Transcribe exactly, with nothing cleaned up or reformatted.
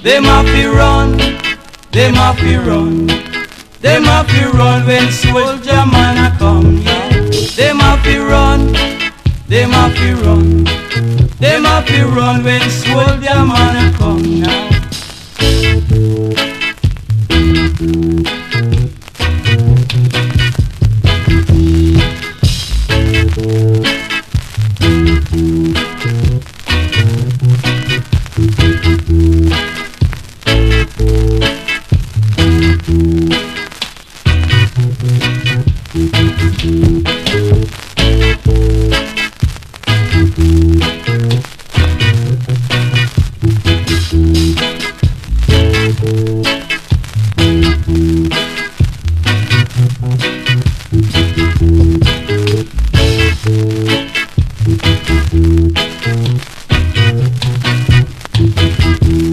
Them have to run, them have to run. Them have to run when soldier man a come, yeah. Them have to run, them have to run. Them have to run when soldier man a come now.